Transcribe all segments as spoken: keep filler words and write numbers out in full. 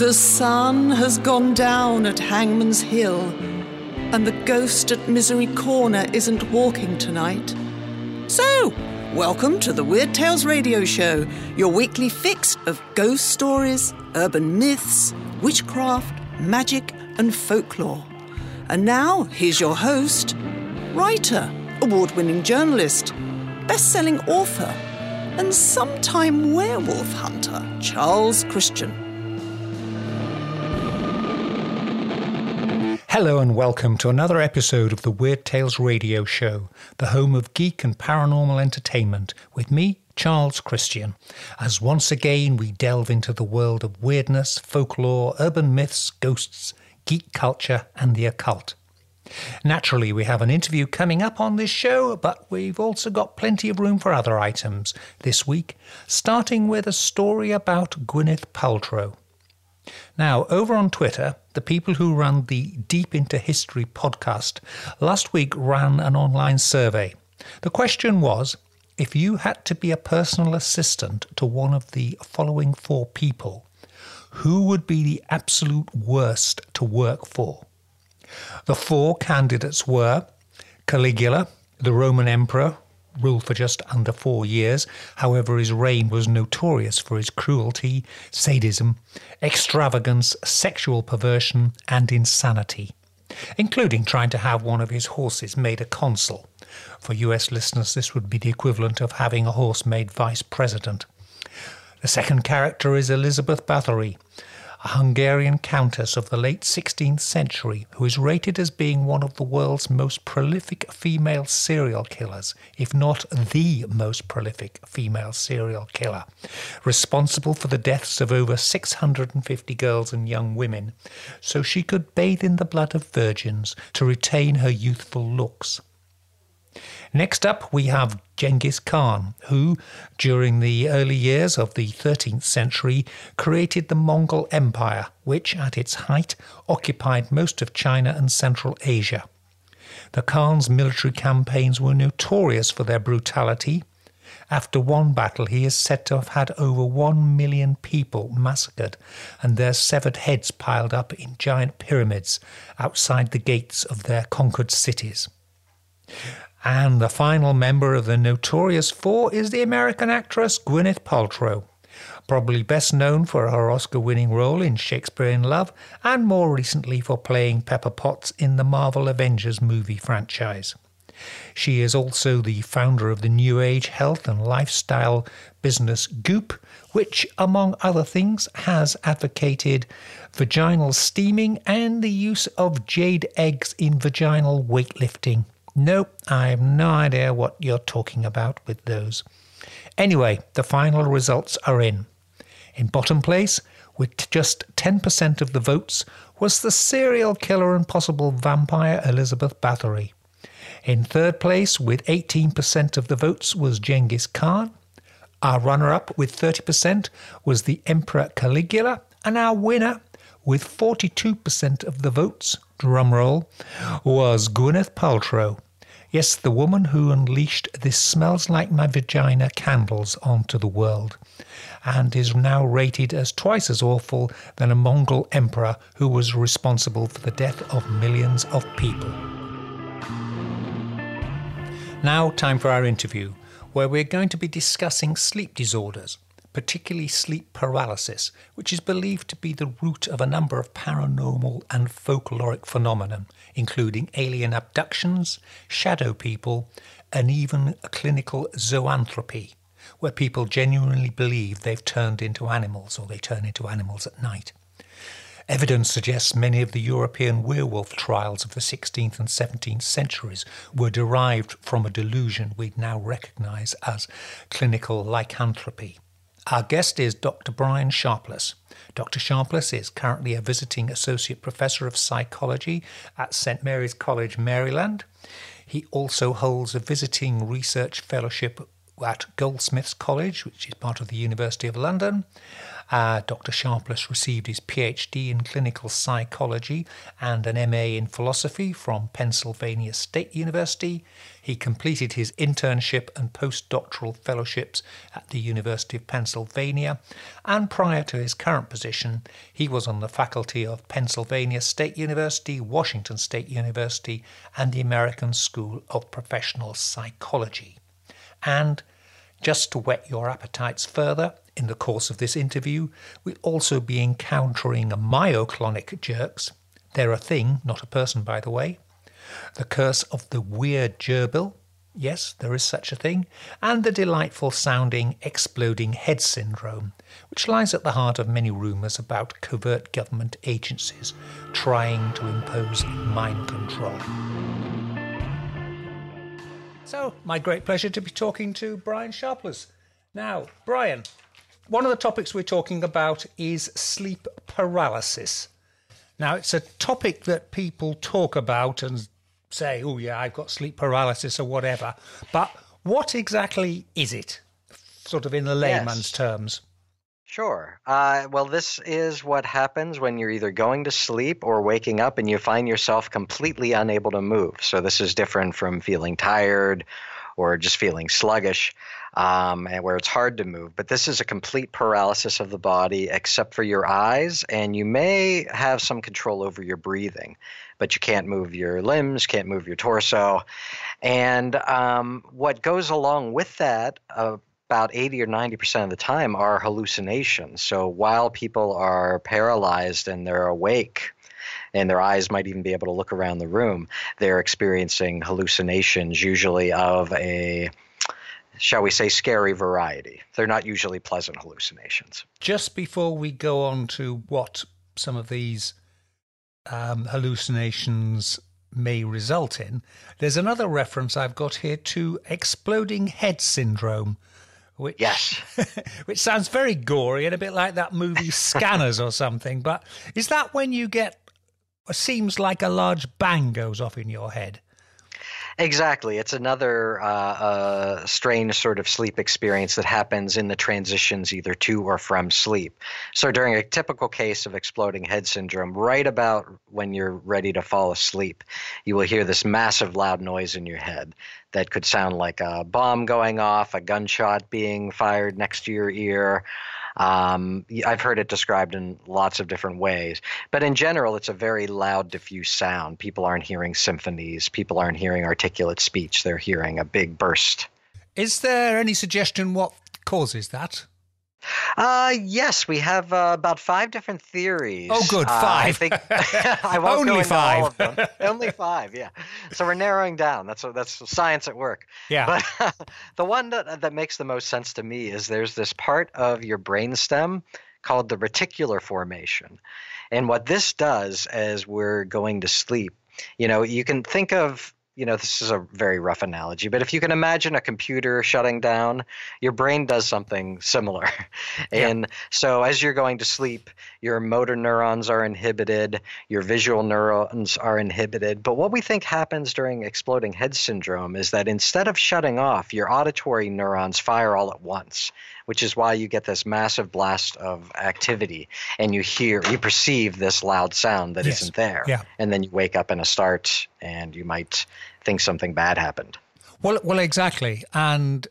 The sun has gone down at Hangman's Hill, and the ghost at Misery Corner isn't walking tonight. So, welcome to the Weird Tales Radio Show, your weekly fix of ghost stories, urban myths, witchcraft, magic, and folklore. And now, here's your host, writer, award-winning journalist, best-selling author, and sometime werewolf hunter, Charles Christian. Hello and welcome to another episode of the Weird Tales Radio Show, the home of geek and paranormal entertainment, with me, Charles Christian, as once again we delve into the world of weirdness, folklore, urban myths, ghosts, geek culture and the occult. Naturally, we have an interview coming up on this show, but we've also got plenty of room for other items this week, starting with a story about Gwyneth Paltrow. Now, over on Twitter, the people who run the Deep Into History podcast last week ran an online survey. The question was, if you had to be a personal assistant to one of the following four people, who would be the absolute worst to work for? The four candidates were Caligula, the Roman emperor, ruled for just under four years. However, his reign was notorious for his cruelty, sadism, extravagance, sexual perversion and insanity, including trying to have one of his horses made a consul. For U S listeners, this would be the equivalent of having a horse made vice president. The second character is Elizabeth Bathory, a Hungarian countess of the late sixteenth century who is rated as being one of the world's most prolific female serial killers, if not the most prolific female serial killer, responsible for the deaths of over six hundred fifty girls and young women, so she could bathe in the blood of virgins to retain her youthful looks. Next up, we have Genghis Khan, who, during the early years of the thirteenth century, created the Mongol Empire, which, at its height, occupied most of China and Central Asia. The Khan's military campaigns were notorious for their brutality. After one battle, he is said to have had over one million people massacred and their severed heads piled up in giant pyramids outside the gates of their conquered cities. And the final member of the notorious four is the American actress Gwyneth Paltrow, probably best known for her Oscar-winning role in Shakespeare in Love and more recently for playing Pepper Potts in the Marvel Avengers movie franchise. She is also the founder of the New Age health and lifestyle business Goop, which, among other things, has advocated vaginal steaming and the use of jade eggs in vaginal weightlifting. Nope, I have no idea what you're talking about with those. Anyway, the final results are in. In bottom place, with just ten percent of the votes, was the serial killer and possible vampire Elizabeth Bathory. In third place, with eighteen percent of the votes, was Genghis Khan. Our runner-up, with thirty percent, was the Emperor Caligula. And our winner, with forty-two percent of the votes, drumroll, was Gwyneth Paltrow. Yes, the woman who unleashed this Smells Like My Vagina candles onto the world, and is now rated as twice as awful than a Mongol emperor who was responsible for the death of millions of people. Now, time for our interview, where we're going to be discussing sleep disorders, particularly sleep paralysis, which is believed to be the root of a number of paranormal and folkloric phenomena, including alien abductions, shadow people, and even clinical zoanthropy, where people genuinely believe they've turned into animals or they turn into animals at night. Evidence suggests many of the European werewolf trials of the sixteenth and seventeenth centuries were derived from a delusion we now recognise as clinical lycanthropy. Our guest is Doctor Brian Sharpless. Doctor Sharpless is currently a visiting Associate Professor of Psychology at Saint Mary's College, Maryland. He also holds a visiting research fellowship at Goldsmiths College, which is part of the University of London. Uh, Doctor Sharpless received his PhD in clinical psychology and an M A in philosophy from Pennsylvania State University. He completed his internship and postdoctoral fellowships at the University of Pennsylvania, and prior to his current position, he was on the faculty of Pennsylvania State University, Washington State University, and the American School of Professional Psychology. And just to whet your appetites further, in the course of this interview, we'll also be encountering myoclonic jerks. They're a thing, not a person, by the way. The curse of the weird gerbil. Yes, there is such a thing. And the delightful sounding exploding head syndrome, which lies at the heart of many rumours about covert government agencies trying to impose mind control. So, my great pleasure to be talking to Brian Sharpless. Now, Brian, one of the topics we're talking about is sleep paralysis. Now, it's a topic that people talk about and say, oh yeah, I've got sleep paralysis or whatever. But what exactly is it, sort of in the layman's yes. terms? Sure. Uh, well, this is what happens when you're either going to sleep or waking up and you find yourself completely unable to move. So this is different from feeling tired or just feeling sluggish, um, and where it's hard to move. But this is a complete paralysis of the body except for your eyes, and you may have some control over your breathing, but you can't move your limbs, can't move your torso. And um, what goes along with that, uh, about eighty or ninety percent of the time, are hallucinations. So while people are paralyzed and they're awake, and their eyes might even be able to look around the room, they're experiencing hallucinations, usually of a, shall we say, scary variety. They're not usually pleasant hallucinations. Just before we go on to what some of these um, hallucinations may result in, there's another reference I've got here to exploding head syndrome. Which, yes. which sounds very gory and a bit like that movie Scanners or something. But is that when you get, it seems like a large bang goes off in your head? Exactly. It's another uh, uh, strange sort of sleep experience that happens in the transitions either to or from sleep. So during a typical case of exploding head syndrome, right about when you're ready to fall asleep, you will hear this massive loud noise in your head that could sound like a bomb going off, a gunshot being fired next to your ear. Um, I've heard it described in lots of different ways, but in general, it's a very loud, diffuse sound. People aren't hearing symphonies. People aren't hearing articulate speech. They're hearing a big burst. Is there any suggestion what causes that? Uh, yes, we have uh, about five different theories. Oh, good, five. Uh, I think I won't Only go into five. all of them. Only five, yeah. So we're narrowing down. That's that's science at work. Yeah. But the one that that makes the most sense to me is there's this part of your brainstem called the reticular formation, and what this does as we're going to sleep, you know, you can think of. You know, this is a very rough analogy, but if you can imagine a computer shutting down, your brain does something similar. Yeah. And so as you're going to sleep, your motor neurons are inhibited, your visual neurons are inhibited. But what we think happens during exploding head syndrome is that instead of shutting off, your auditory neurons fire all at once, which is why you get this massive blast of activity and you hear, you perceive this loud sound that yes. isn't there. Yeah. And then you wake up in a start and you might think something bad happened. Well, well, exactly. And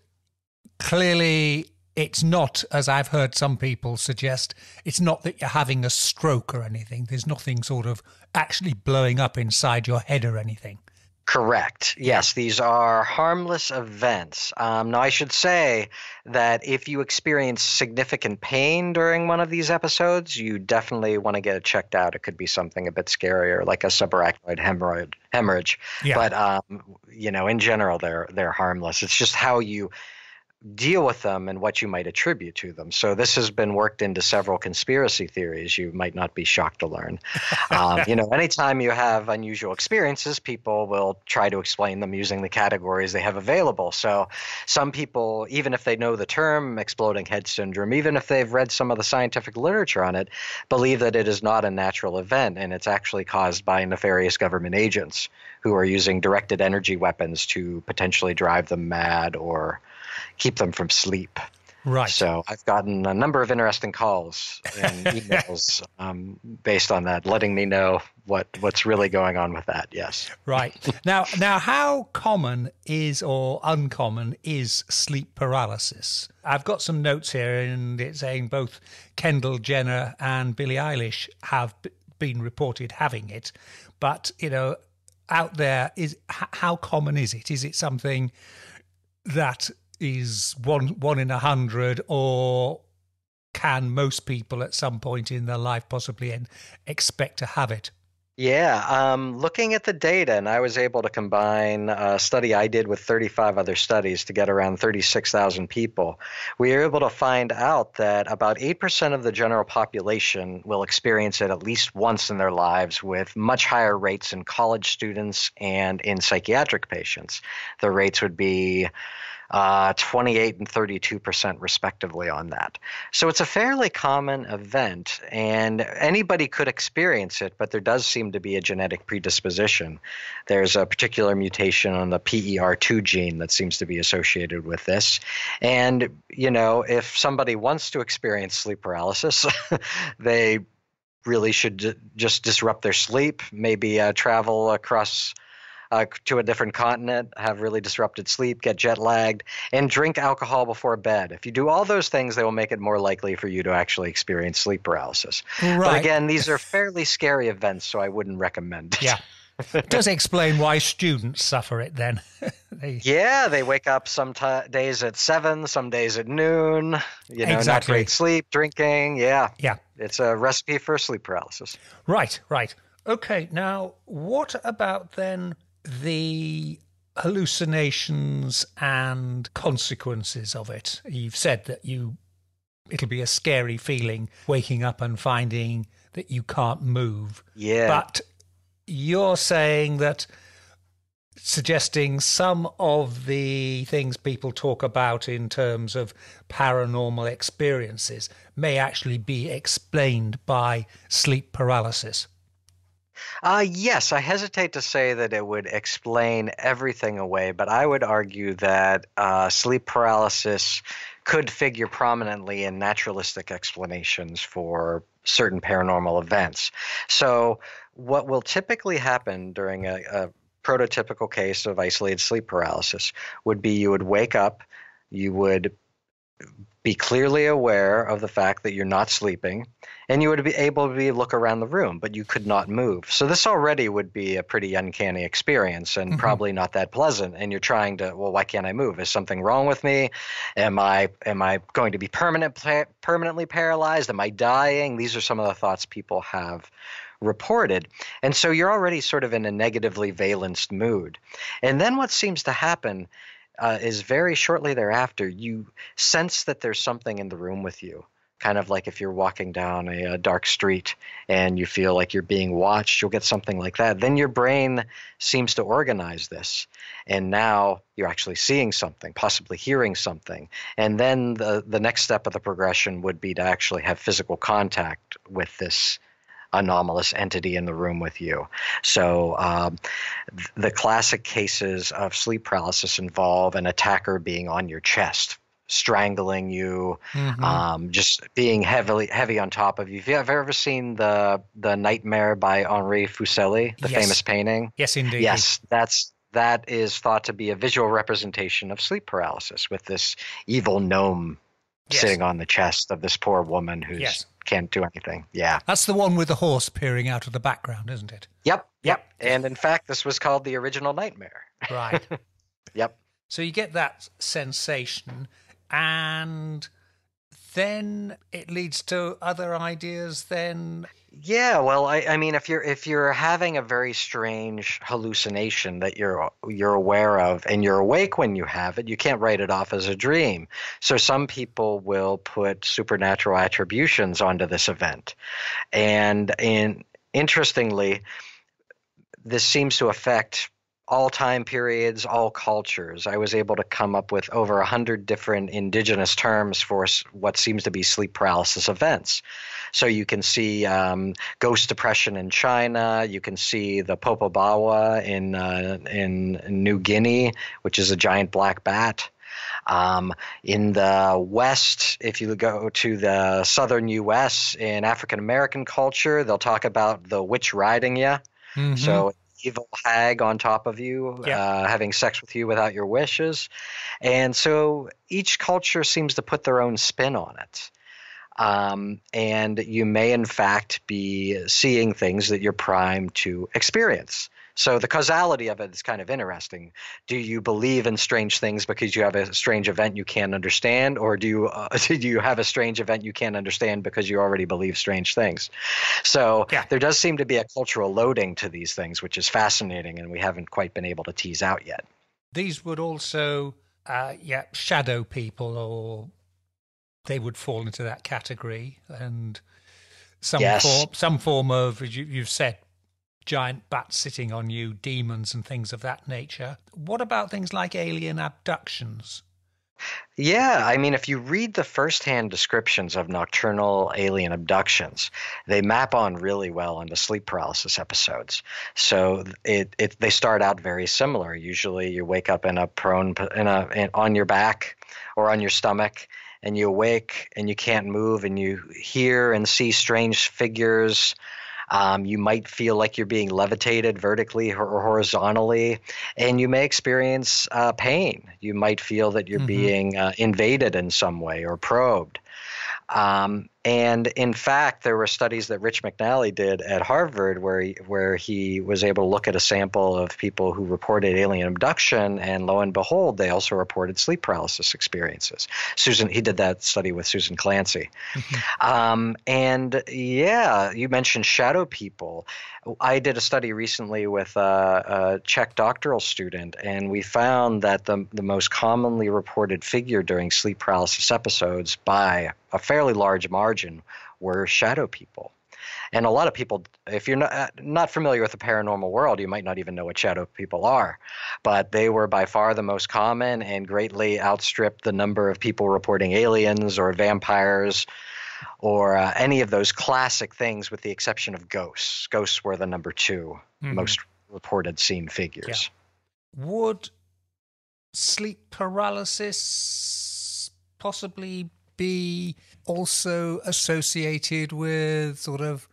clearly it's not, as I've heard some people suggest, it's not that you're having a stroke or anything. There's nothing sort of actually blowing up inside your head or anything. Correct. Yes, these are harmless events. Um, now, I should say that if you experience significant pain during one of these episodes, you definitely want to get it checked out. It could be something a bit scarier, like a subarachnoid hemorrhoid, hemorrhage. Yeah. But, um, you know, in general, they're they're harmless. It's just how you deal with them and what you might attribute to them. So this has been worked into several conspiracy theories. You might not be shocked to learn. Um, you know, anytime you have unusual experiences, people will try to explain them using the categories they have available. So some people, even if they know the term exploding head syndrome, even if they've read some of the scientific literature on it, believe that it is not a natural event and it's actually caused by nefarious government agents who are using directed energy weapons to potentially drive them mad or keep them from sleep. Right. So I've gotten a number of interesting calls and emails um, based on that, letting me know what, what's really going on with that. Yes. Right. Now, now, how common is or uncommon is sleep paralysis? I've got some notes here, and it's saying both Kendall Jenner and Billie Eilish have b- been reported having it. But, you know, out there, is h- how common is it? Is it something that is one one in a hundred, or can most people at some point in their life possibly expect to have it? Yeah, um, looking at the data, and I was able to combine a study I did with thirty-five other studies to get around thirty-six thousand people. We were able to find out that about eight percent of the general population will experience it at least once in their lives, with much higher rates in college students and in psychiatric patients. The rates would be Uh, twenty-eight and thirty-two percent respectively on that. So it's a fairly common event, and anybody could experience it, but there does seem to be a genetic predisposition. There's a particular mutation on the P E R two gene that seems to be associated with this. And, you know, if somebody wants to experience sleep paralysis, they really should j- just disrupt their sleep, maybe uh, travel across Uh, to a different continent, have really disrupted sleep, get jet lagged, and drink alcohol before bed. If you do all those things, they will make it more likely for you to actually experience sleep paralysis. Right. But again, these are fairly scary events, so I wouldn't recommend it. Yeah. It does explain why students suffer it then. they... Yeah, they wake up some t- days at seven, some days at noon, you know, Exactly. not great sleep, drinking. Yeah. Yeah. It's a recipe for sleep paralysis. Right, right. Okay, now what about then the hallucinations and consequences of it? You've said that you it'll be a scary feeling waking up and finding that you can't move. Yeah. But you're saying that, suggesting some of the things people talk about in terms of paranormal experiences may actually be explained by sleep paralysis. Uh, yes, I hesitate to say that it would explain everything away, but I would argue that uh, sleep paralysis could figure prominently in naturalistic explanations for certain paranormal events. So what will typically happen during a, a prototypical case of isolated sleep paralysis would be you would wake up, you would be clearly aware of the fact that you're not sleeping, and you would be able to be, look around the room, but you could not move. So this already would be a pretty uncanny experience and mm-hmm. probably not that pleasant. And you're trying to, well, why can't I move? Is something wrong with me? Am I am I going to be permanent permanently paralyzed? Am I dying? These are some of the thoughts people have reported. And so you're already sort of in a negatively valenced mood. And then what seems to happen Uh, is very shortly thereafter, you sense that there's something in the room with you, kind of like if you're walking down a, a dark street and you feel like you're being watched, you'll get something like that. Then your brain seems to organize this, and now you're actually seeing something, possibly hearing something. And then the, the next step of the progression would be to actually have physical contact with this anomalous entity in the room with you. So um, th- the classic cases of sleep paralysis involve an attacker being on your chest, strangling you, mm-hmm. um, just being heavily heavy on top of you. Have you ever seen the the Nightmare by Henri Fuseli, the yes. famous painting? Yes, indeed. Yes, that's that is thought to be a visual representation of sleep paralysis, with this evil gnome yes. sitting on the chest of this poor woman who's yes. can't do anything. Yeah. That's the one with the horse peering out of the background, isn't it? Yep. Yep. And in fact, this was called the original Nightmare. Right. Yep. So you get that sensation, and then it leads to other ideas then. Yeah, well, I, I mean, if you're if you're having a very strange hallucination that you're you're aware of, and you're awake when you have it, you can't write it off as a dream. So some people will put supernatural attributions onto this event, and in interestingly, this seems to affect all time periods, all cultures. I was able to come up with over a hundred different indigenous terms for what seems to be sleep paralysis events. So you can see um, ghost depression in China. You can see the Popobawa in, uh, in in New Guinea, which is a giant black bat. Um, in the West, if you go to the southern U S in African American culture, they'll talk about the witch riding you. Mm-hmm. So evil hag on top of you, Yep. uh, having sex with you without your wishes. And so each culture seems to put their own spin on it. Um, and you may, in fact, be seeing things that you're primed to experience. So the causality of it is kind of interesting. Do you believe in strange things because you have a strange event you can't understand, or do you uh, do you have a strange event you can't understand because you already believe strange things? So Yeah. there does seem to be a cultural loading to these things, which is fascinating, and we haven't quite been able to tease out yet. These would also, uh, yeah, shadow people, or they would fall into that category, and some Yes. form, some form of, as you, you've said, giant bats sitting on you, demons and things of that nature. What about things like alien abductions? Yeah, I mean, if you read the firsthand descriptions of nocturnal alien abductions, they map on really well onto sleep paralysis episodes. So it, it they start out very similar. Usually, you wake up in a prone in a in, on your back or on your stomach, and you awake and you can't move, and you hear and see strange figures. Um, you might feel like you're being levitated vertically or horizontally, and you may experience uh, pain. You might feel that you're mm-hmm. being uh, invaded in some way or probed. Um, and in fact, there were studies that Rich McNally did at Harvard where he, where he was able to look at a sample of people who reported alien abduction, and lo and behold, they also reported sleep paralysis experiences. Susan, he did that study with Susan Clancy. Mm-hmm. Um, and yeah, you mentioned shadow people. I did a study recently with a, a Czech doctoral student, and we found that the, the most commonly reported figure during sleep paralysis episodes by a fairly large margin were shadow people. And a lot of people, if you're not, not familiar with the paranormal world, you might not even know what shadow people are. But they were by far the most common and greatly outstripped the number of people reporting aliens or vampires or uh, any of those classic things, with the exception of ghosts. Ghosts were the number two mm-hmm. most reported seen figures. Yeah. Would sleep paralysis possibly be also associated with sort of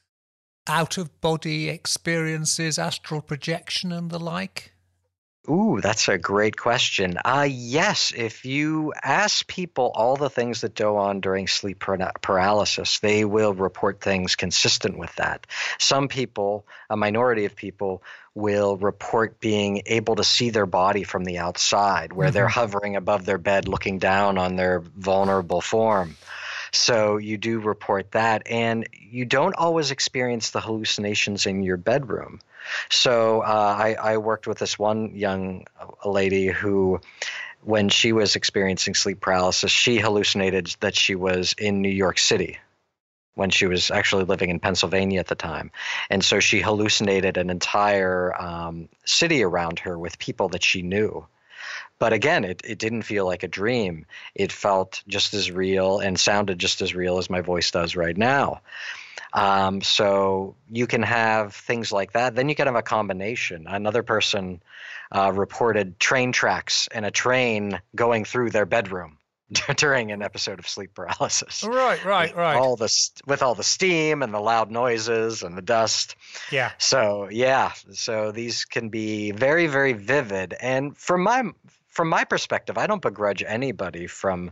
out-of-body experiences, astral projection and the like? Ooh, that's a great question. Uh, yes, if you ask people all the things that go on during sleep par- paralysis, they will report things consistent with that. Some people, a minority of people, will report being able to see their body from the outside, where mm-hmm. they're hovering above their bed looking down on their vulnerable form. So you do report that, and you don't always experience the hallucinations in your bedroom. So uh, I, I worked with this one young lady who, when she was experiencing sleep paralysis, she hallucinated that she was in New York City when she was actually living in Pennsylvania at the time. And so she hallucinated an entire um, city around her with people that she knew. But again, it, it didn't feel like a dream. It felt just as real and sounded just as real as my voice does right now. Um, so you can have things like that. Then you can have a combination. Another person uh, reported train tracks and a train going through their bedroom during an episode of sleep paralysis. Right, right, right. All the with all the steam and the loud noises and the dust. Yeah. So yeah, so these can be very, very vivid. And from my from my perspective, I don't begrudge anybody from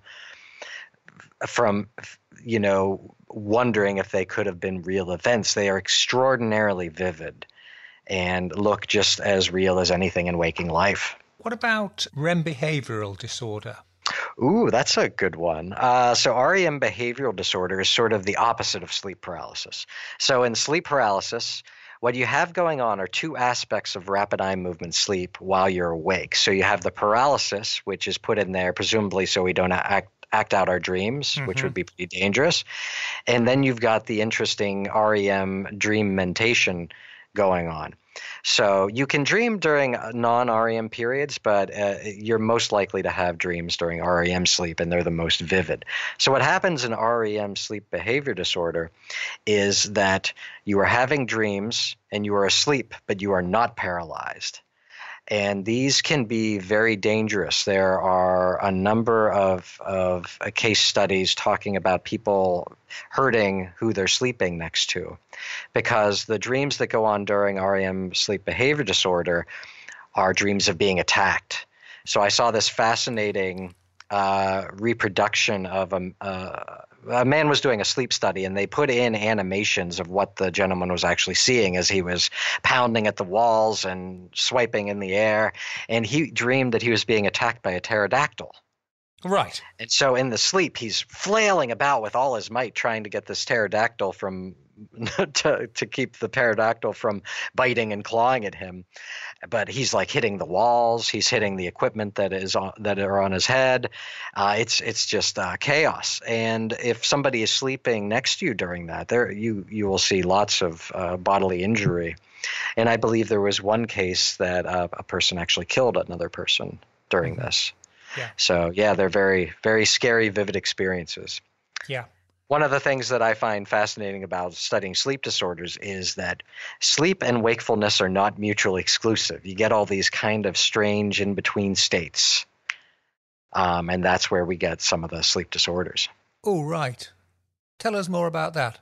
from you know wondering if they could have been real events. They are extraordinarily vivid and look just as real as anything in waking life. What about R E M behavioral disorder? Ooh, that's a good one. Uh, so R E M behavioral disorder is sort of the opposite of sleep paralysis. So in sleep paralysis, what you have going on are two aspects of rapid eye movement sleep while you're awake. So you have the paralysis, which is put in there presumably so we don't act, act out our dreams, mm-hmm. which would be pretty dangerous. And then you've got the interesting R E M dream mentation going on. So you can dream during non-R E M periods, but uh, you're most likely to have dreams during R E M sleep, and they're the most vivid. So what happens in R E M sleep behavior disorder is that you are having dreams and you are asleep, but you are not paralyzed. And these can be very dangerous. There are a number of, of uh, case studies talking about people hurting who they're sleeping next to, because the dreams that go on during R E M sleep behavior disorder are dreams of being attacked. So I saw this fascinating uh, reproduction of a, uh, a man was doing a sleep study, and they put in animations of what the gentleman was actually seeing as he was pounding at the walls and swiping in the air. And he dreamed that he was being attacked by a pterodactyl. Right. And so in the sleep, he's flailing about with all his might, trying to get this pterodactyl from to, to keep the pterodactyl from biting and clawing at him. But he's like hitting the walls. He's hitting the equipment that is on, that are on his head. Uh, it's it's just uh, chaos. And if somebody is sleeping next to you during that, there you you will see lots of uh, bodily injury. And I believe there was one case that uh, a person actually killed another person during Mm-hmm. this. Yeah. So yeah, they're very very scary, vivid experiences. Yeah. One of the things that I find fascinating about studying sleep disorders is that sleep and wakefulness are not mutually exclusive. You get all these kind of strange in-between states, um, and that's where we get some of the sleep disorders. Oh, right. Tell us more about that.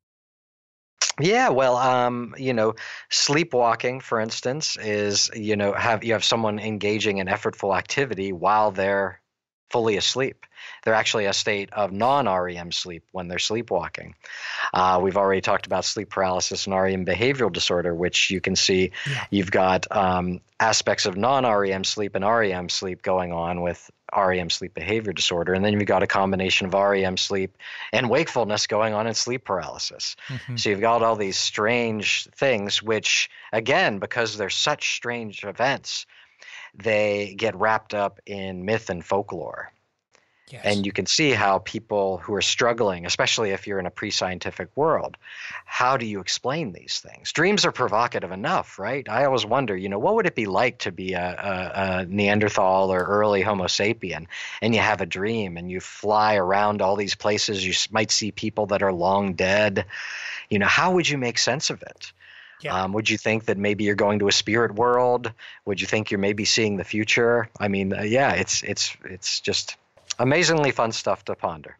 Yeah, well, um, you know, sleepwalking, for instance, is, you know, have you have someone engaging in effortful activity while they're fully asleep. They're actually a state of non-R E M sleep when they're sleepwalking. Uh, we've already talked about sleep paralysis and R E M behavioral disorder, which you can see Yeah. you've got um, aspects of non-R E M sleep and R E M sleep going on with R E M sleep behavior disorder. And then you've got a combination of R E M sleep and wakefulness going on in sleep paralysis. Mm-hmm. So you've got all these strange things, which, again, because they're such strange events, they get wrapped up in myth and folklore. Yes. And you can see how people who are struggling, especially if you're in a pre-scientific world, how do you explain these things? Dreams are provocative enough, right? I always wonder, you know, what would it be like to be a, a, a Neanderthal or early Homo sapien, and you have a dream and you fly around all these places, you might see people that are long dead. You know, how would you make sense of it? Yeah. Um, would you think that maybe you're going to a spirit world? Would you think you're maybe seeing the future? I mean, uh, yeah, it's it's it's just amazingly fun stuff to ponder.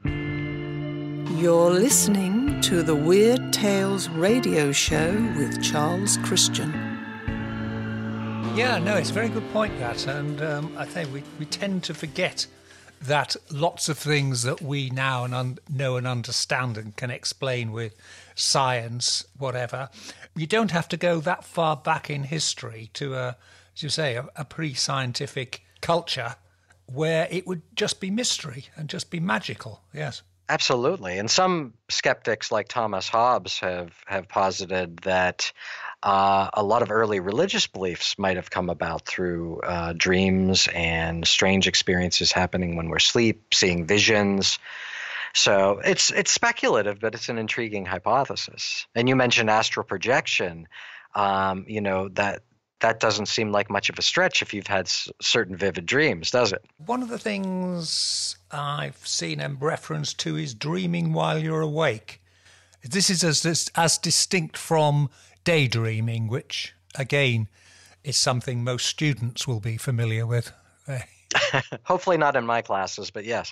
You're listening to the Weird Tales radio show with Charles Christian. Yeah, no, it's a very good point, that. And um, I think we, we tend to forget that lots of things that we now and un- know and understand and can explain with science, whatever, you don't have to go that far back in history to, a, as you say, a, a pre-scientific culture where it would just be mystery and just be magical. Yes. Absolutely. And some skeptics like Thomas Hobbes have, have posited that uh, a lot of early religious beliefs might have come about through uh, dreams and strange experiences happening when we're asleep, seeing visions. So it's it's speculative, but it's an intriguing hypothesis. And you mentioned astral projection. Um, you know, that that doesn't seem like much of a stretch if you've had s- certain vivid dreams, does it? One of the things I've seen and referenced to is dreaming while you're awake. This is as, as distinct from daydreaming, which, again, is something most students will be familiar with. Hopefully not in my classes, but yes.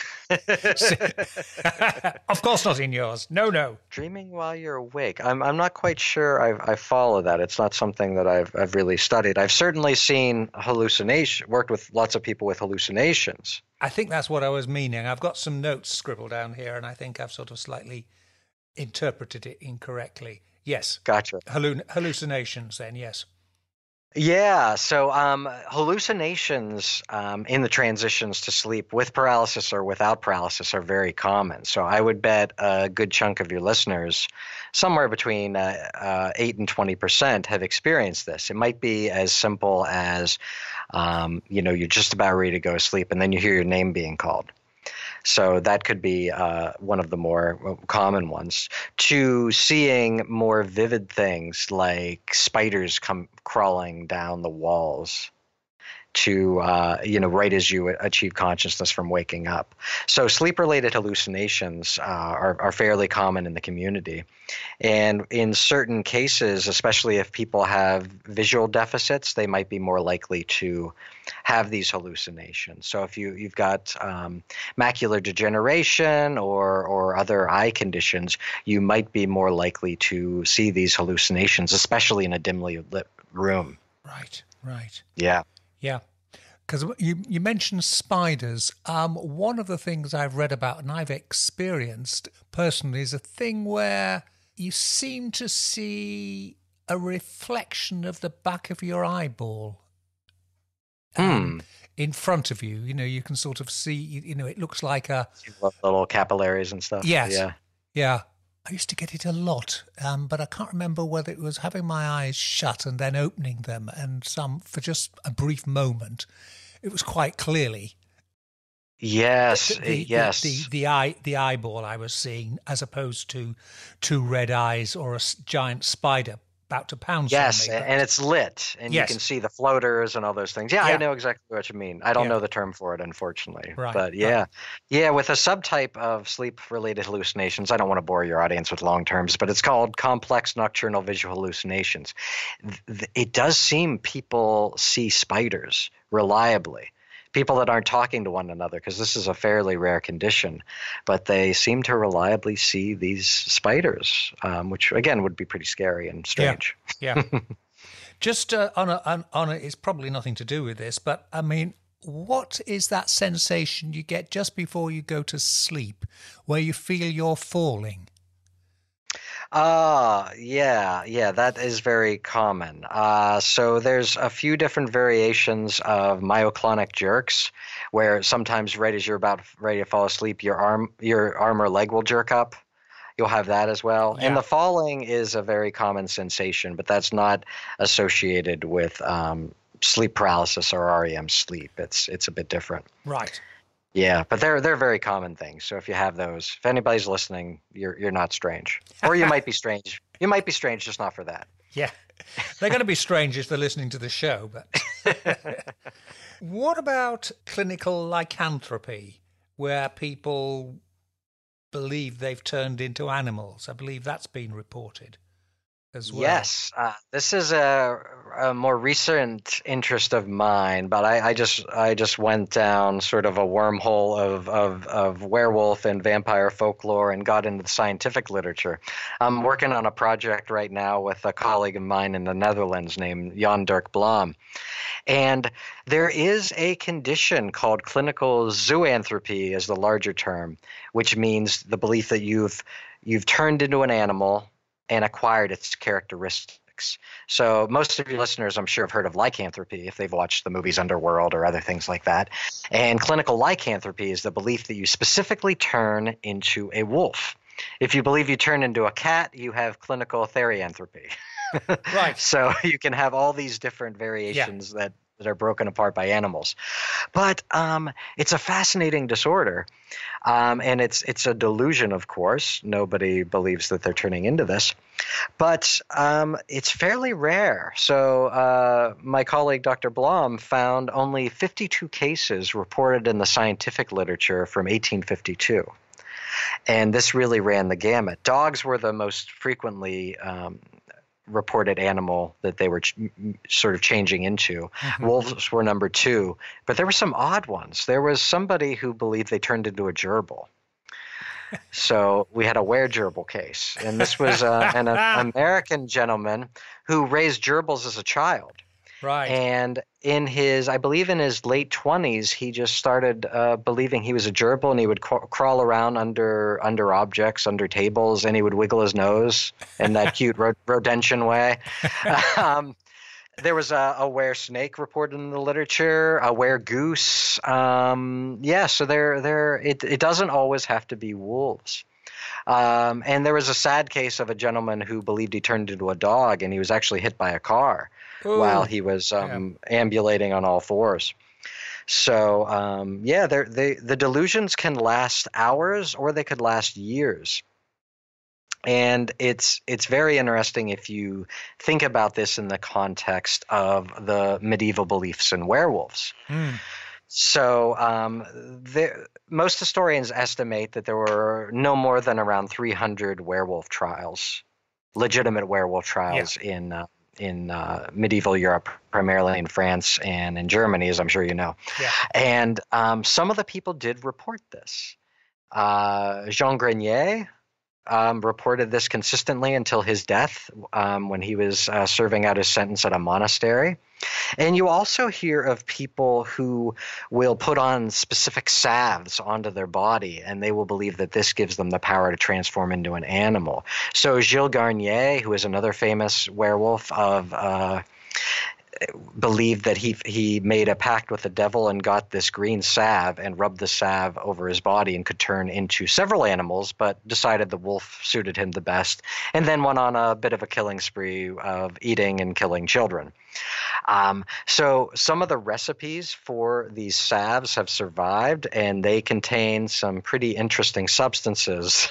Of course not in yours. No, no. Dreaming while you're awake. I'm I'm not quite sure I I follow that. It's not something that I've I've really studied. I've certainly seen hallucination, worked with lots of people with hallucinations. I think that's what I was meaning. I've got some notes scribbled down here, and I think I've sort of slightly interpreted it incorrectly. Yes. Gotcha. Halluc- hallucinations then, yes. Yeah, so um, hallucinations um, in the transitions to sleep with paralysis or without paralysis are very common. So I would bet a good chunk of your listeners, somewhere between uh, uh, eight and twenty percent, have experienced this. It might be as simple as, um, you know, you're just about ready to go to sleep and then you hear your name being called. So that could be uh, one of the more common ones, to seeing more vivid things like spiders come crawling down the walls to, uh, you know, right as you achieve consciousness from waking up. So sleep-related hallucinations uh, are, are fairly common in the community. And in certain cases, especially if people have visual deficits, they might be more likely to have these hallucinations. So if you, you've got um, macular degeneration or, or other eye conditions, you might be more likely to see these hallucinations, especially in a dimly lit room. Right, right. Yeah. Yeah, because you, you mentioned spiders. Um, one of the things I've read about and I've experienced personally is a thing where you seem to see a reflection of the back of your eyeball um, Hmm. in front of you. You know, you can sort of see, you, you know, it looks like a... Little capillaries and stuff. Yes, Yeah. yeah. I used to get it a lot, um, but I can't remember whether it was having my eyes shut and then opening them, and some for just a brief moment. It was quite clearly Yes, the, the, yes. the, the, the eye the eyeball I was seeing, as opposed to two red eyes or a s- giant spider about to pounce Yes, on me. a- and it's lit, and Yes. you can see the floaters and all those things. Yeah, Yeah. I know exactly what you mean. I don't Yeah. know the term for it, unfortunately. Right, But yeah, right. yeah, with a subtype of sleep-related hallucinations, I don't want to bore your audience with long terms, but it's called complex nocturnal visual hallucinations. Th- th- It does seem people see spiders reliably. People that aren't talking to one another, because this is a fairly rare condition, but they seem to reliably see these spiders, um, which again would be pretty scary and strange. Yeah. Just uh, on a on, on a, it's probably nothing to do with this, but I mean, what is that sensation you get just before you go to sleep, where you feel you're falling? Ah, yeah, yeah, that is very common. Uh, so there's a few different variations of myoclonic jerks, where sometimes right as you're about ready to fall asleep, your arm, your arm or leg will jerk up. You'll have that as well. Yeah. And the falling is a very common sensation, but that's not associated with um, sleep paralysis or R E M sleep. It's it's a bit different. Right. Yeah, but they're they're very common things. So if you have those, if anybody's listening, you're you're not strange, or you might be strange. You might be strange, just not for that. Yeah. They're going to be strange if they're listening to the show, but what about clinical lycanthropy, where people believe they've turned into animals? I believe that's been reported as well. Yes, uh, this is a, a more recent interest of mine, but I, I just I just went down sort of a wormhole of, of of werewolf and vampire folklore and got into the scientific literature. I'm working on a project right now with a colleague of mine in the Netherlands named Jan Dirk Blom. And there is a condition called clinical zoanthropy, is the larger term, which means the belief that you've you've turned into an animal and acquired its characteristics. So most of your listeners, I'm sure, have heard of lycanthropy if they've watched the movies Underworld or other things like that. And clinical lycanthropy is the belief that you specifically turn into a wolf. If you believe you turn into a cat, you have clinical therianthropy. Right. So you can have all these different variations that, that are broken apart by animals. But um, it's a fascinating disorder. Um, and it's it's a delusion, of course. Nobody believes that they're turning into this. But um, it's fairly rare. So uh, my colleague, Doctor Blom, found only fifty-two cases reported in the scientific literature from eighteen fifty-two. And this really ran the gamut. Dogs were the most frequently um, reported animal that they were ch- sort of changing into. Mm-hmm. Wolves were number two, but there were some odd ones. There was somebody who believed they turned into a gerbil. So we had a were-gerbil case, and this was uh, an uh, American gentleman who raised gerbils as a child. Right. And in his, I believe in his late twenties, he just started uh, believing he was a gerbil, and he would ca- crawl around under under objects, under tables, and he would wiggle his nose in that cute rod- rodentian way. um, there was a, a were snake reported in the literature, a were goose. Um, yeah, so there, there. It, it doesn't always have to be wolves. Um, and there was a sad case of a gentleman who believed he turned into a dog, and he was actually hit by a car. Ooh, while he was um, yeah. ambulating on all fours. So, um, yeah, they, the delusions can last hours or they could last years. And it's it's very interesting if you think about this in the context of the medieval beliefs in werewolves. Mm. So um, there, most historians estimate that there were no more than around three hundred werewolf trials, legitimate werewolf trials yeah. in uh, in uh, medieval Europe, primarily in France and in Germany, as I'm sure you know. Yeah. And um, some of the people did report this. Uh, Jean Grenier um, reported this consistently until his death um, when he was uh, serving out his sentence at a monastery. And you also hear of people who will put on specific salves onto their body, and they will believe that this gives them the power to transform into an animal. So Gilles Garnier, who is another famous werewolf of uh, believed that he he made a pact with the devil and got this green salve and rubbed the salve over his body and could turn into several animals, but decided the wolf suited him the best, and then went on a bit of a killing spree of eating and killing children. Um, so some of the recipes for these salves have survived, and they contain some pretty interesting substances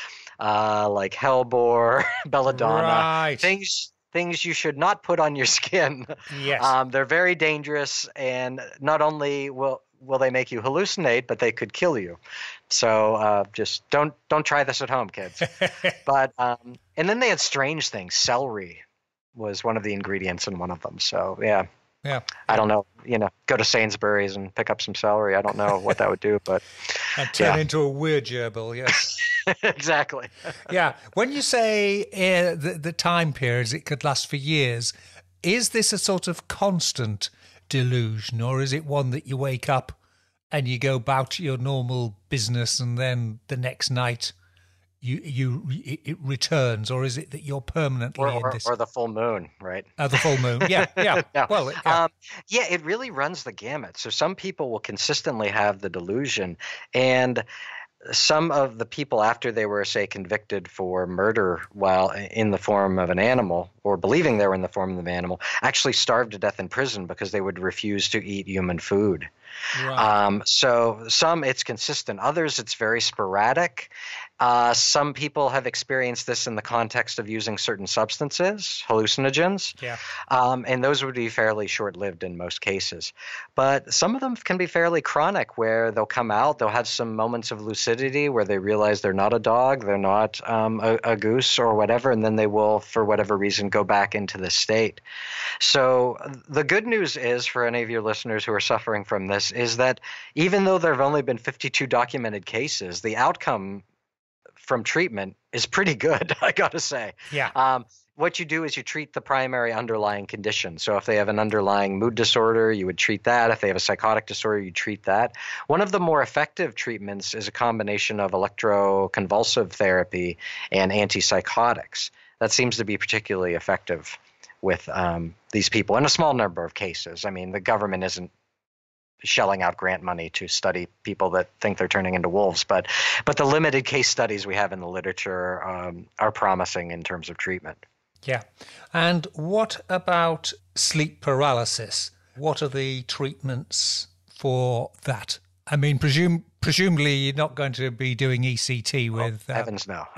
uh, like hellebore, belladonna, right. things things you should not put on your skin. Yes. Um, they're very dangerous, and not only will will they make you hallucinate, but they could kill you. So uh, just don't don't try this at home, kids. But um, and then they had strange things. Celery was one of the ingredients in one of them. So yeah. Yeah. I don't know, you know, go to Sainsbury's and pick up some celery. I don't know what that would do, but and turn yeah. into a weird gerbil, yes. Exactly. Yeah. When you say uh, the, the time periods, it could last for years, is this a sort of constant delusion, or is it one that you wake up and you go about your normal business and then the next night you you it returns, or is it that you're permanently or, in or, this? Or the full moon, right? Uh, the full moon, yeah, yeah. yeah. Well, yeah. Um, yeah, it really runs the gamut. So some people will consistently have the delusion, and some of the people, after they were, say, convicted for murder while in the form of an animal, or believing they were in the form of an animal, actually starved to death in prison because they would refuse to eat human food. Right. Um, so some, it's consistent. Others, it's very sporadic. Uh, some people have experienced this in the context of using certain substances, hallucinogens, yeah. um, and those would be fairly short-lived in most cases. But some of them can be fairly chronic, where they'll come out, they'll have some moments of lucidity where they realize they're not a dog, they're not um, a, a goose or whatever, and then they will, for whatever reason, go back into the state. So the good news is, for any of your listeners who are suffering from this, is that even though there have only been fifty-two documented cases, the outcome from treatment is pretty good, I gotta say. Yeah. Um, what you do is you treat the primary underlying condition. So if they have an underlying mood disorder, you would treat that. If they have a psychotic disorder, you treat that. One of the more effective treatments is a combination of electroconvulsive therapy and antipsychotics. That seems to be particularly effective with um, these people in a small number of cases. I mean, the government isn't shelling out grant money to study people that think they're turning into wolves, but but the limited case studies we have in the literature um, are promising in terms of treatment. Yeah. And what about sleep paralysis? What are the treatments for that? I mean, presume presumably you're not going to be doing E C T with... Oh, heavens, no.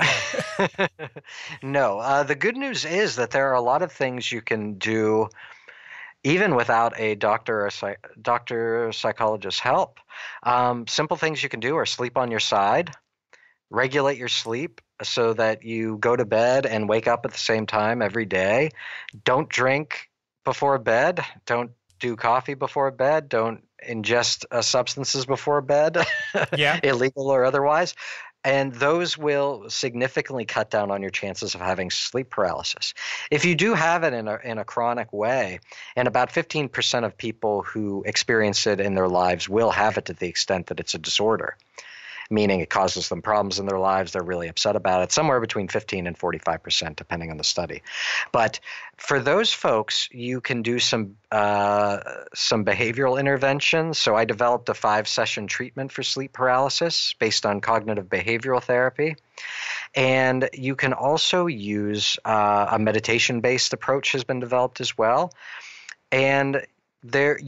No. Uh, the good news is that there are a lot of things you can do even without a doctor or psych- doctor or psychologist's help. Um, simple things you can do are sleep on your side, regulate your sleep so that you go to bed and wake up at the same time every day. Don't drink before bed. Don't do coffee before bed. Don't ingest uh, substances before bed, yeah. illegal or otherwise. And those will significantly cut down on your chances of having sleep paralysis. If you do have it in a in a chronic way, and about fifteen percent of people who experience it in their lives will have it to the extent that it's a disorder, meaning it causes them problems in their lives, they're really upset about it, somewhere between fifteen and forty-five percent, depending on the study. But for those folks, you can do some uh, some behavioral interventions. So I developed a five-session treatment for sleep paralysis based on cognitive behavioral therapy. And you can also use uh, a meditation-based approach has been developed as well. And there, you,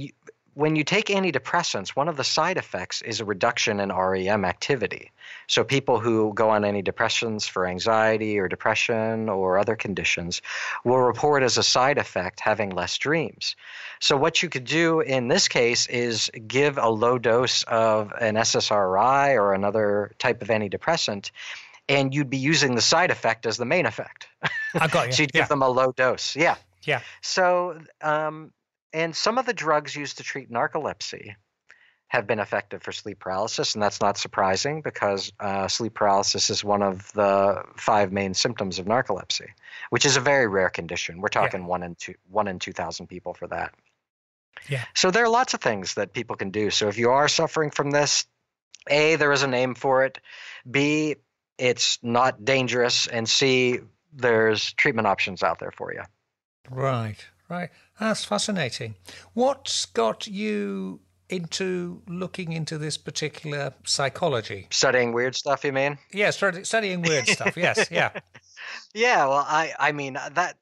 when you take antidepressants, one of the side effects is a reduction in R E M activity. So people who go on antidepressants for anxiety or depression or other conditions will report as a side effect having less dreams. So what you could do in this case is give a low dose of an S S R I or another type of antidepressant, and you'd be using the side effect as the main effect. I got you. So you'd yeah. give them a low dose. Yeah. Yeah. So, um, and some of the drugs used to treat narcolepsy have been effective for sleep paralysis, and that's not surprising because uh, sleep paralysis is one of the five main symptoms of narcolepsy, which is a very rare condition. We're talking yeah. one in two, one in two thousand people for that. Yeah. So there are lots of things that people can do. So if you are suffering from this, A, there is a name for it. B, it's not dangerous, and C, there's treatment options out there for you. Right, right. That's fascinating. What's got you into looking into this particular psychology? Studying weird stuff, you mean? Yeah, study, studying weird stuff, yes, yeah. Yeah, well, I, I mean, that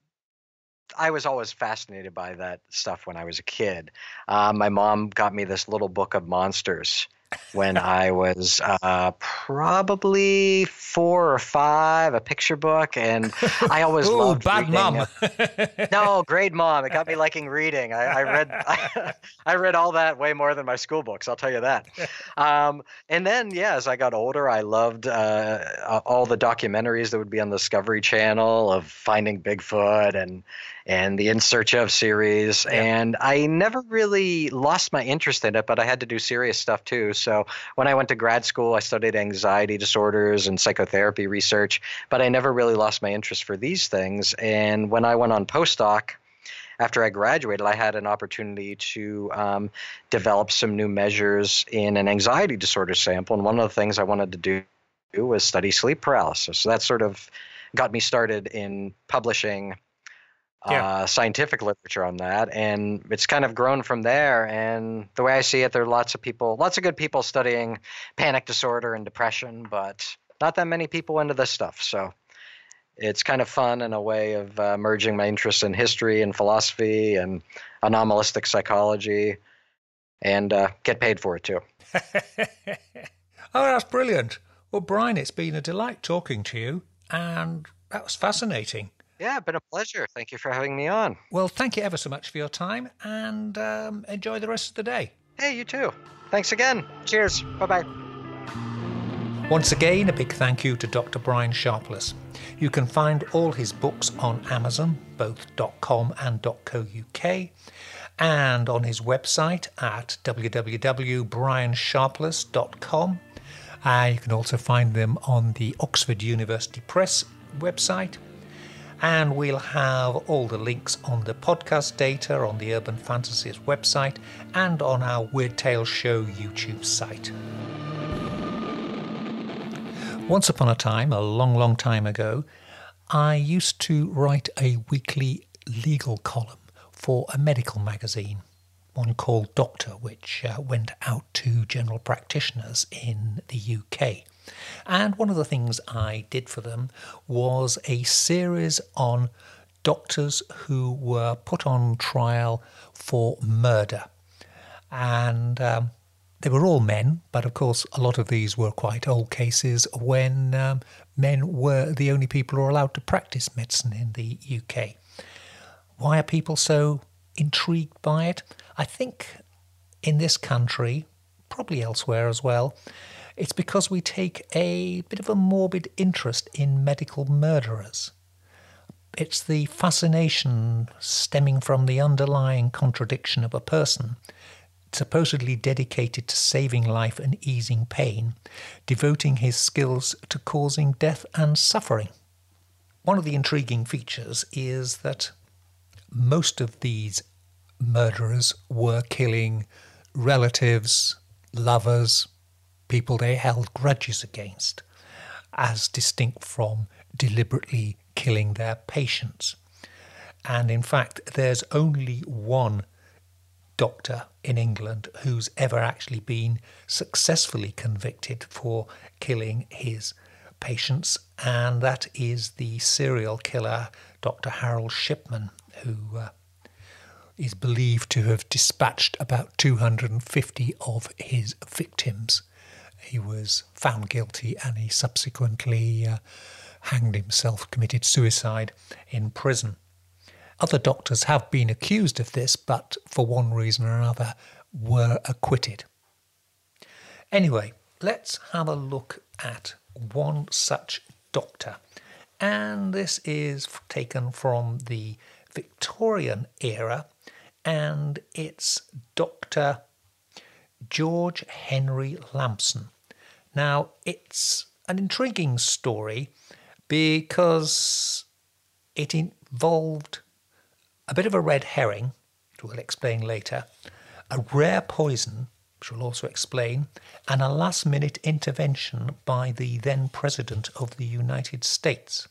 I was always fascinated by that stuff when I was a kid. Uh, my mom got me this little book of monsters when I was uh, probably four or five, a picture book, and I always Ooh, loved bad reading. mom. No, great mom. It got me liking reading. I, I read I, I read all that way more than my school books, I'll tell you that. Um, and then, yeah, as I got older, I loved uh, all the documentaries that would be on the Discovery Channel of finding Bigfoot and and the In Search Of series. Yeah. And I never really lost my interest in it, but I had to do serious stuff too. So when I went to grad school, I studied anxiety disorders and psychotherapy research, but I never really lost my interest for these things. And when I went on postdoc, after I graduated, I had an opportunity to um, develop some new measures in an anxiety disorder sample. And one of the things I wanted to do was study sleep paralysis. So that sort of got me started in publishing Yeah. Uh, scientific literature on that, and it's kind of grown from there. And the way I see it, there are lots of people, lots of good people studying panic disorder and depression, but not that many people into this stuff. So it's kind of fun in a way of uh, merging my interest in history and philosophy and anomalistic psychology, and uh, get paid for it too. Oh, that's brilliant. Well, Brian, it's been a delight talking to you, and that was fascinating. Yeah, been a pleasure. Thank you for having me on. Well, thank you ever so much for your time, and um, enjoy the rest of the day. Hey, you too. Thanks again. Cheers. Bye-bye. Once again, a big thank you to Doctor Brian Sharpless. You can find all his books on Amazon, both .com and .co.uk, and on his website at w w w dot brian sharpless dot com. Uh, you can also find them on the Oxford University Press website. And we'll have all the links on the podcast data on the Urban Fantasies website and on our Weird Tales Show YouTube site. Once upon a time, a long, long time ago, I used to write a weekly legal column for a medical magazine, one called Doctor, which uh, went out to general practitioners in the U K. And one of the things I did for them was a series on doctors who were put on trial for murder. And um, they were all men, but of course a lot of these were quite old cases when um, men were the only people who were allowed to practice medicine in the U K. Why are people so intrigued by it? I think in this country, probably elsewhere as well, it's because we take a bit of a morbid interest in medical murderers. It's the fascination stemming from the underlying contradiction of a person, supposedly dedicated to saving life and easing pain, devoting his skills to causing death and suffering. One of the intriguing features is that most of these murderers were killing relatives, lovers, people they held grudges against, as distinct from deliberately killing their patients. And in fact, there's only one doctor in England who's ever actually been successfully convicted for killing his patients, and that is the serial killer Doctor Harold Shipman, who uh, is believed to have dispatched about two hundred fifty of his victims. He was found guilty and he subsequently uh, hanged himself, committed suicide in prison. Other doctors have been accused of this, but for one reason or another were acquitted. Anyway, let's have a look at one such doctor. And this is taken from the Victorian era, and it's Doctor George Henry Lampson. Now, it's an intriguing story because it involved a bit of a red herring, which we'll explain later, a rare poison, which we'll also explain, and a last-minute intervention by the then President of the United States.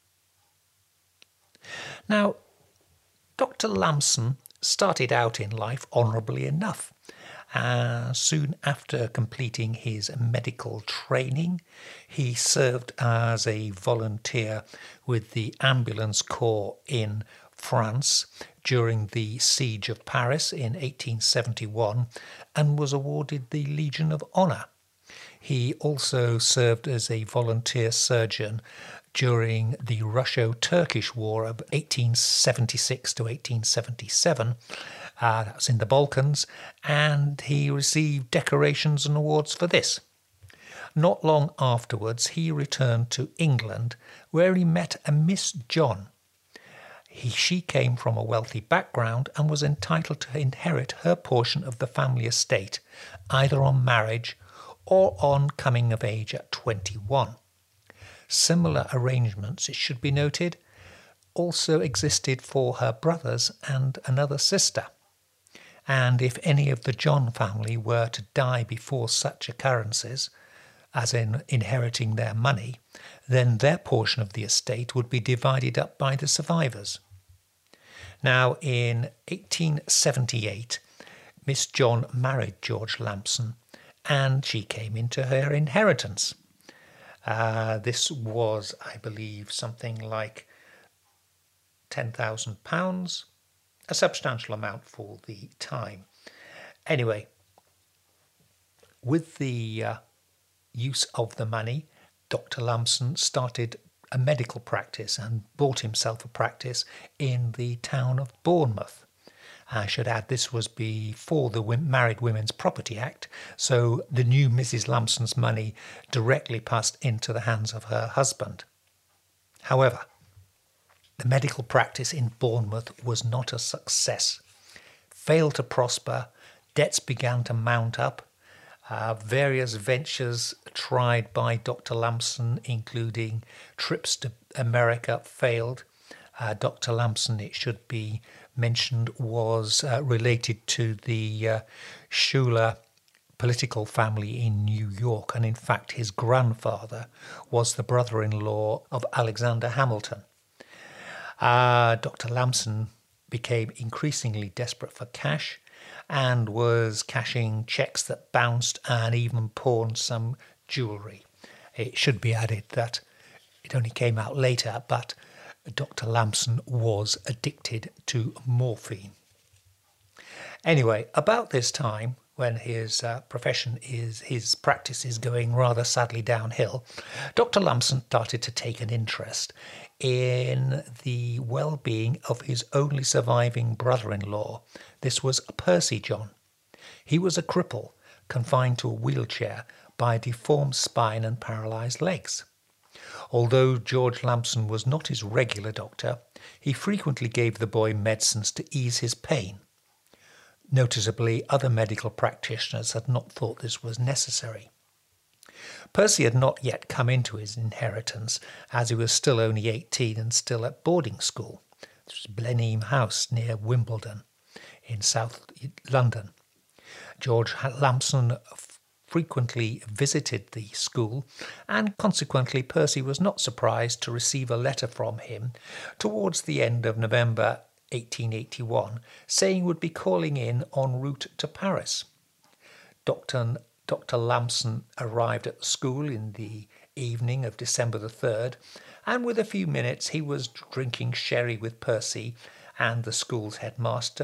Now, Doctor Lampson started out in life honourably enough. Uh, soon after completing his medical training, he served as a volunteer with the Ambulance Corps in France during the Siege of Paris in eighteen seventy-one and was awarded the Legion of Honour. He also served as a volunteer surgeon during the Russo-Turkish War of eighteen seventy-six to eighteen seventy-seven. Uh, that was in the Balkans, and he received decorations and awards for this. Not long afterwards, he returned to England, where he met a Miss John. He, she came from a wealthy background and was entitled to inherit her portion of the family estate, either on marriage or on coming of age at twenty-one. Similar arrangements, it should be noted, also existed for her brothers and another sister. And if any of the John family were to die before such occurrences, as in inheriting their money, then their portion of the estate would be divided up by the survivors. Now, in eighteen seventy-eight, Miss John married George Lampson, and she came into her inheritance. Uh, this was, I believe, something like ten thousand pounds, a substantial amount for the time. Anyway, with the uh, use of the money, Doctor Lampson started a medical practice and bought himself a practice in the town of Bournemouth. I should add this was before the Married Women's Property Act, so the new Missus Lampson's money directly passed into the hands of her husband. However, the medical practice in Bournemouth was not a success. Failed to prosper, debts began to mount up. Uh, various ventures tried by Doctor Lampson, including trips to America, failed. Uh, Doctor Lampson, it should be mentioned, was uh, related to the uh, Schuyler political family in New York, and in fact his grandfather was the brother-in-law of Alexander Hamilton. Uh, Doctor Lampson became increasingly desperate for cash and was cashing cheques that bounced and even pawned some jewellery. It should be added that it only came out later, but Doctor Lampson was addicted to morphine. Anyway, about this time, when his uh, profession is, his practice is going rather sadly downhill, Doctor Lampson started to take an interest in the well-being of his only surviving brother-in-law. This was Percy John. He was a cripple, confined to a wheelchair by a deformed spine and paralysed legs. Although George Lampson was not his regular doctor, he frequently gave the boy medicines to ease his pain. Noticeably, other medical practitioners had not thought this was necessary. Percy had not yet come into his inheritance, as he was still only eighteen and still at boarding school. This was Blenheim House near Wimbledon in South London. George Lampson frequently visited the school, and consequently Percy was not surprised to receive a letter from him towards the end of November eighteen eighty-one, saying he would be calling in en route to Paris. Doctor Doctor Lampson arrived at the school in the evening of December the third, and with a few minutes he was drinking sherry with Percy and the school's headmaster,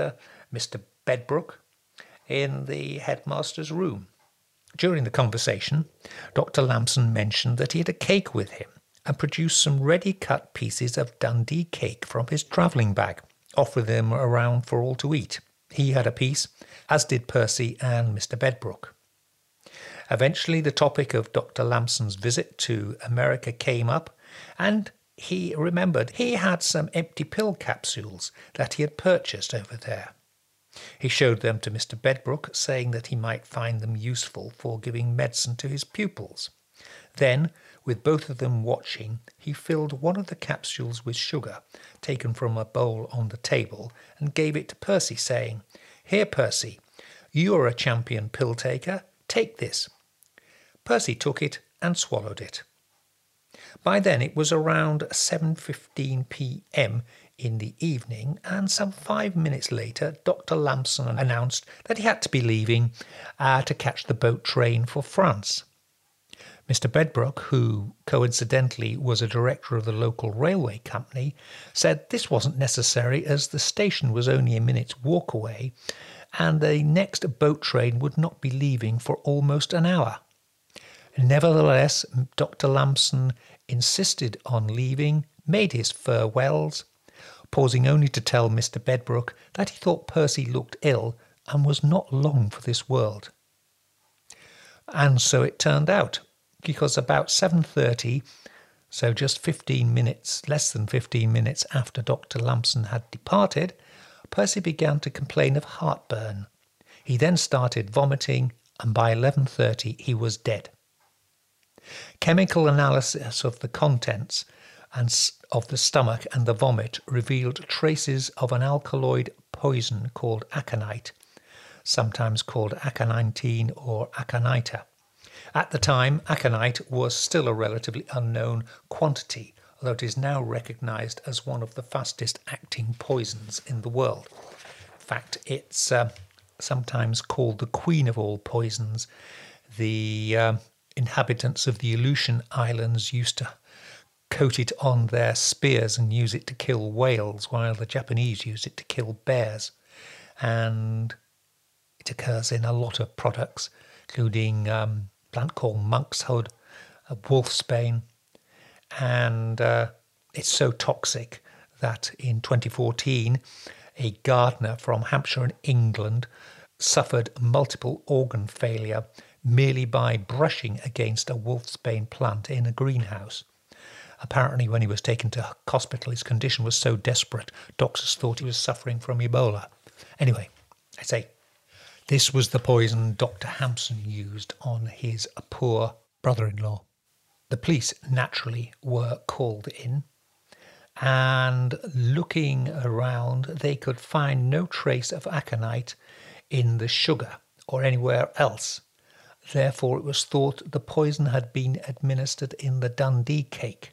Mister Bedbrook in the headmaster's room. During the conversation, Doctor Lamson mentioned that he had a cake with him and produced some ready-cut pieces of Dundee cake from his travelling bag, offering them around for all to eat. He had a piece, as did Percy and Mister Bedbrook. Eventually, the topic of Doctor Lamson's visit to America came up, and he remembered he had some empty pill capsules that he had purchased over there. He showed them to Mister Bedbrook, saying that he might find them useful for giving medicine to his pupils. Then, with both of them watching, he filled one of the capsules with sugar, taken from a bowl on the table, and gave it to Percy, saying, "Here, Percy, you are a champion pill-taker. Take this." Percy took it and swallowed it. By then it was around seven fifteen p m in the evening, and some five minutes later Doctor Lamson announced that he had to be leaving uh, to catch the boat train for France. Mister Bedbrook, who coincidentally was a director of the local railway company, said this wasn't necessary as the station was only a minute's walk away and the next boat train would not be leaving for almost an hour. Nevertheless, Doctor Lamson insisted on leaving, made his farewells, pausing only to tell Mister Bedbrook that he thought Percy looked ill and was not long for this world. And so it turned out, because about seven thirty, so just fifteen minutes, less than fifteen minutes after Doctor Lamson had departed, Percy began to complain of heartburn. He then started vomiting, and by eleven thirty he was dead. Chemical analysis of the contents and of the stomach and the vomit revealed traces of an alkaloid poison called aconite, sometimes called aconitine or aconita. At the time, aconite was still a relatively unknown quantity, although it is now recognised as one of the fastest acting poisons in the world. In fact, it's uh, sometimes called the queen of all poisons. The uh, inhabitants of the Aleutian Islands used to coat it on their spears and use it to kill whales, while the Japanese used it to kill bears. And it occurs in a lot of products, including um, a plant called monkshood, uh, wolfsbane, and uh, it's so toxic that in twenty fourteen, a gardener from Hampshire in England suffered multiple organ failure merely by brushing against a wolfsbane plant in a greenhouse. Apparently, when he was taken to hospital, his condition was so desperate, doctors thought he was suffering from Ebola. Anyway, I say, this was the poison Doctor Hampson used on his poor brother-in-law. The police, naturally, were called in, and looking around, they could find no trace of aconite in the sugar or anywhere else. Therefore, it was thought the poison had been administered in the Dundee cake.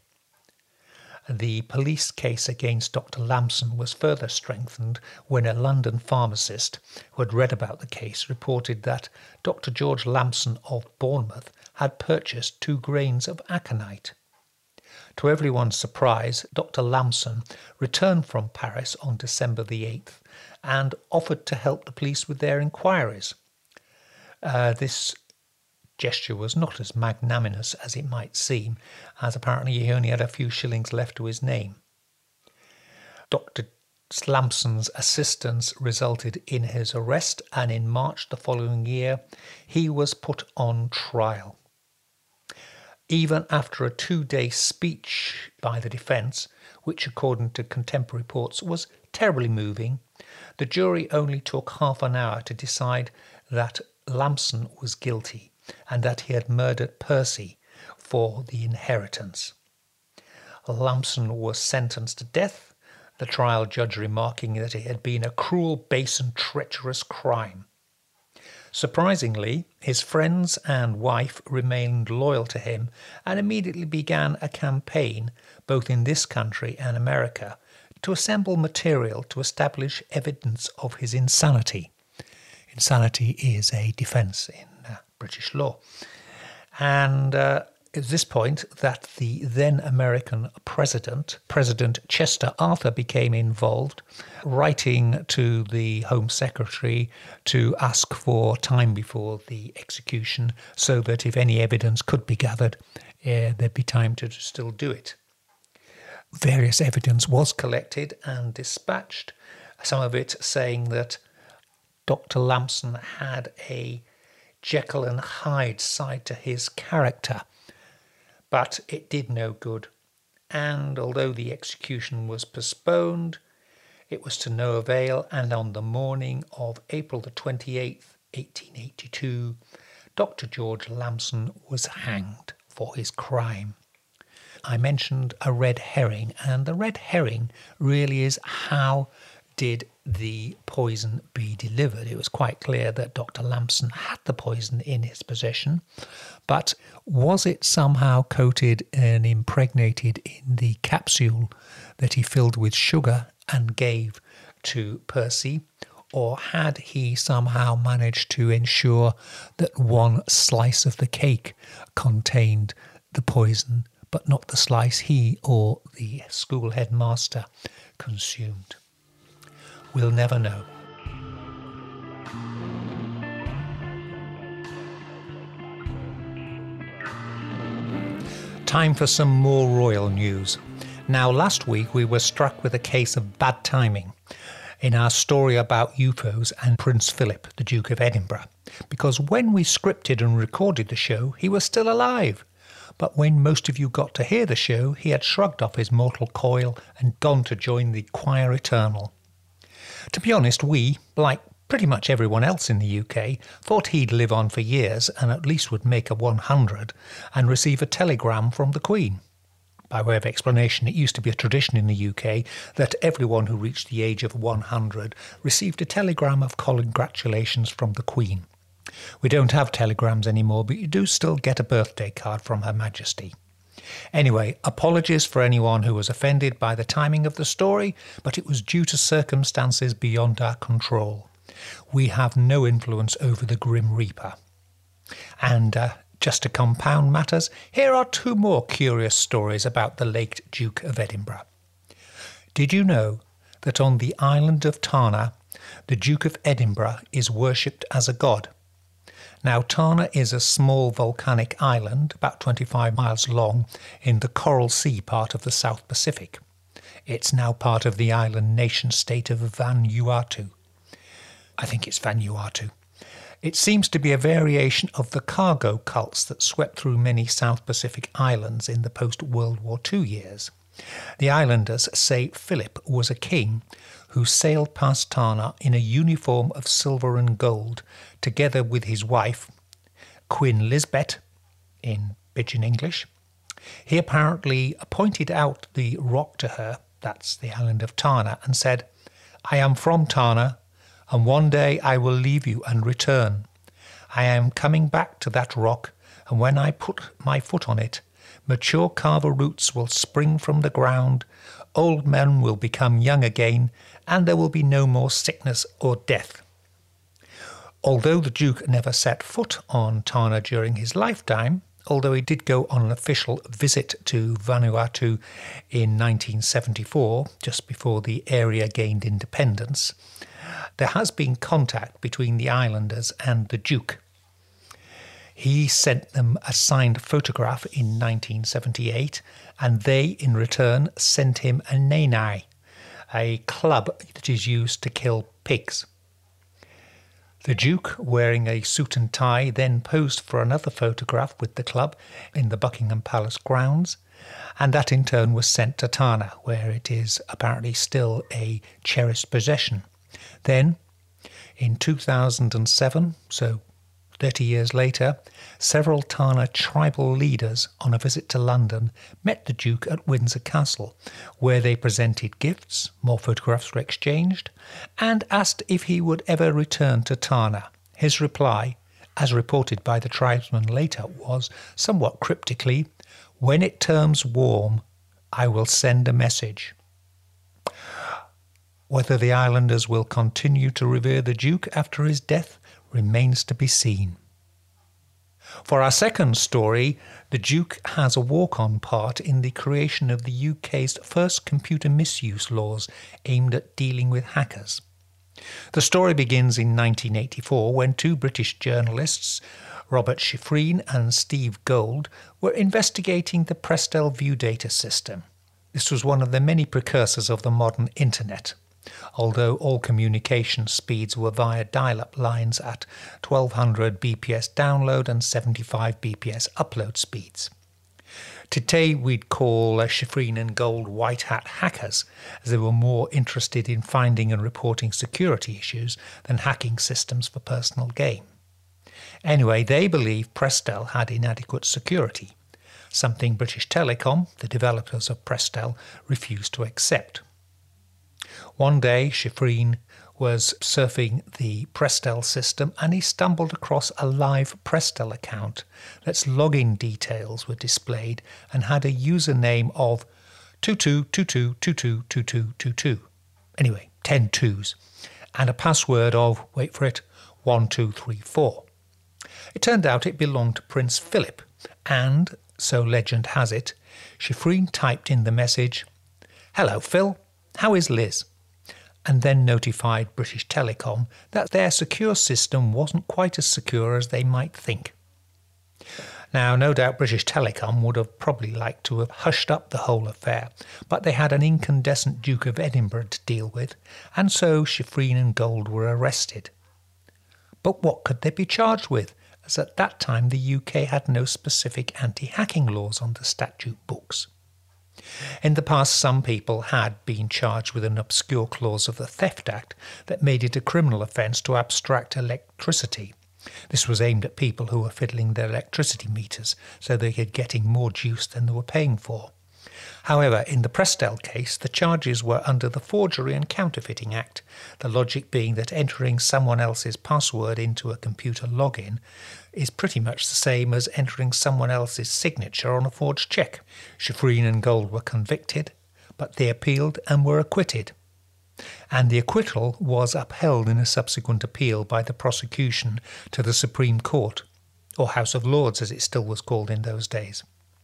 The police case against Doctor Lamson was further strengthened when a London pharmacist who had read about the case reported that Doctor George Lamson of Bournemouth had purchased two grains of aconite. To everyone's surprise, Doctor Lamson returned from Paris on December the eighth and offered to help the police with their inquiries. Uh, this gesture was not as magnanimous as it might seem, as apparently he only had a few shillings left to his name. Doctor Lamson's assistance resulted in his arrest, and in March the following year he was put on trial. Even after a two-day speech by the defence, which according to contemporary reports was terribly moving, the jury only took half an hour to decide that Lamson was guilty and that he had murdered Percy for the inheritance. Lamson was sentenced to death, the trial judge remarking that it had been a cruel, base and treacherous crime. Surprisingly, his friends and wife remained loyal to him and immediately began a campaign, both in this country and America, to assemble material to establish evidence of his insanity. Insanity is a defence in uh, British law. And uh, It was this point that the then American president, President Chester Arthur, became involved, writing to the Home Secretary to ask for time before the execution so that if any evidence could be gathered, uh, there'd be time to still do it. Various evidence was collected and dispatched, some of it saying that Doctor Lamson had a Jekyll and Hyde side to his character. But it did no good, and although the execution was postponed, it was to no avail, and on the morning of April the twenty-eighth, eighteen eighty-two, Doctor George Lamson was hanged for his crime. I mentioned a red herring, and the red herring really is how did the poison be delivered. It was quite clear that Doctor Lamson had the poison in his possession, but was it somehow coated and impregnated in the capsule that he filled with sugar and gave to Percy, or had he somehow managed to ensure that one slice of the cake contained the poison, but not the slice he or the school headmaster consumed? We'll never know. Time for some more royal news. Now, last week we were struck with a case of bad timing in our story about U F Os and Prince Philip, the Duke of Edinburgh, because when we scripted and recorded the show, he was still alive. But when most of you got to hear the show, he had shrugged off his mortal coil and gone to join the choir eternal. To be honest, we, like pretty much everyone else in the U K, thought he'd live on for years and at least would make a one hundred and receive a telegram from the Queen. By way of explanation, it used to be a tradition in the U K that everyone who reached the age of one hundred received a telegram of congratulations from the Queen. We don't have telegrams anymore, but you do still get a birthday card from Her Majesty. Anyway, apologies for anyone who was offended by the timing of the story, but it was due to circumstances beyond our control. We have no influence over the Grim Reaper. And uh, just to compound matters, here are two more curious stories about the late Duke of Edinburgh. Did you know that on the island of Tarna, the Duke of Edinburgh is worshipped as a god? Now, Tarna is a small volcanic island, about twenty-five miles long, in the Coral Sea part of the South Pacific. It's now part of the island nation-state of Vanuatu. I think it's Vanuatu. It seems to be a variation of the cargo cults that swept through many South Pacific islands in the post-World War Two years. The islanders say Philip was a king who sailed past Tarna in a uniform of silver and gold, together with his wife, Queen Lisbeth, in pidgin English. He apparently pointed out the rock to her, that's the island of Tarna, and said, "I am from Tarna, and one day I will leave you and return. I am coming back to that rock, and when I put my foot on it, mature carver roots will spring from the ground, old men will become young again, and there will be no more sickness or death." Although the Duke never set foot on Tarna during his lifetime, although he did go on an official visit to Vanuatu in nineteen seventy-four, just before the area gained independence, there has been contact between the islanders and the Duke. He sent them a signed photograph in nineteen seventy-eight, and they, in return, sent him a nenai, a club that is used to kill pigs. The Duke, wearing a suit and tie, then posed for another photograph with the club in the Buckingham Palace grounds, and that in turn was sent to Tarna, where it is apparently still a cherished possession. Then, in two thousand seven, so thirty years later, several Tarna tribal leaders on a visit to London met the Duke at Windsor Castle, where they presented gifts, more photographs were exchanged, and asked if he would ever return to Tarna. His reply, as reported by the tribesmen later, was, somewhat cryptically, "When it turns warm, I will send a message." Whether the islanders will continue to revere the Duke after his death remains to be seen. For our second story, the Duke has a walk-on part in the creation of the U K's first computer misuse laws aimed at dealing with hackers. The story begins in nineteen eighty-four when two British journalists, Robert Shifrin and Steve Gold, were investigating the Prestel View data system. This was one of the many precursors of the modern internet, although all communication speeds were via dial-up lines at twelve hundred B P S download and seventy-five B P S upload speeds. Today we'd call uh, Shifrin and Gold white hat hackers, as they were more interested in finding and reporting security issues than hacking systems for personal gain. Anyway, they believed Prestel had inadequate security, something British Telecom, the developers of Prestel, refused to accept. One day, Shifrin was surfing the Prestel system and he stumbled across a live Prestel account that's login details were displayed and had a username of two two two two two two two two two two. Anyway, ten twos, and a password of, wait for it, one two three four. It turned out it belonged to Prince Philip, and, so legend has it, Shifrin typed in the message, "Hello Phil, how is Liz?" and then notified British Telecom that their secure system wasn't quite as secure as they might think. Now, no doubt British Telecom would have probably liked to have hushed up the whole affair, but they had an incandescent Duke of Edinburgh to deal with, and so Shifrin and Gold were arrested. But what could they be charged with, as at that time the U K had no specific anti-hacking laws on the statute books? In the past, some people had been charged with an obscure clause of the Theft Act that made it a criminal offence to abstract electricity. This was aimed at people who were fiddling their electricity meters so they could getting more juice than they were paying for. However, in the Prestel case, the charges were under the Forgery and Counterfeiting Act, the logic being that entering someone else's password into a computer login is pretty much the same as entering someone else's signature on a forged cheque. Shifrin and Gold were convicted, but they appealed and were acquitted. And the acquittal was upheld in a subsequent appeal by the prosecution to the Supreme Court, or House of Lords as it still was called in those days.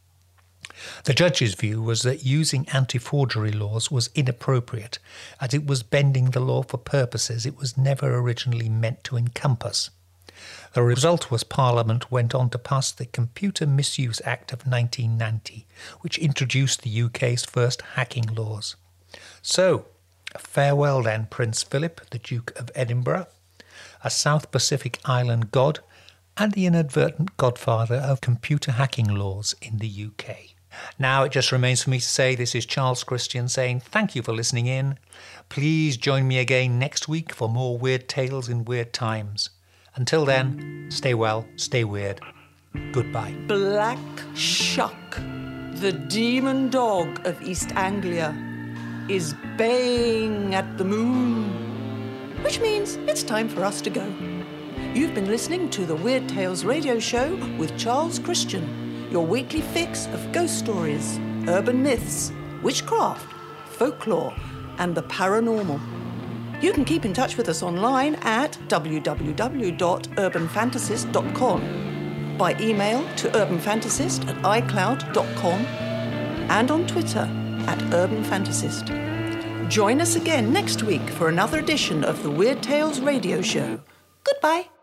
The judge's view was that using anti-forgery laws was inappropriate, as it was bending the law for purposes it was never originally meant to encompass. The result was Parliament went on to pass the Computer Misuse Act of nineteen ninety, which introduced the U K's first hacking laws. So, farewell then, Prince Philip, the Duke of Edinburgh, a South Pacific island god, and the inadvertent godfather of computer hacking laws in the U K. Now it just remains for me to say this is Charles Christian saying thank you for listening in. Please join me again next week for more weird tales in weird times. Until then, stay well, stay weird. Goodbye. Black Shuck, the demon dog of East Anglia, is baying at the moon, which means it's time for us to go. You've been listening to the Weird Tales radio show with Charles Christian, your weekly fix of ghost stories, urban myths, witchcraft, folklore, and the paranormal. You can keep in touch with us online at w w w dot urban fantasist dot com, by email to urbanfantasist at i cloud dot com, and on Twitter at urbanfantasist. Join us again next week for another edition of the Weird Tales radio show. Goodbye.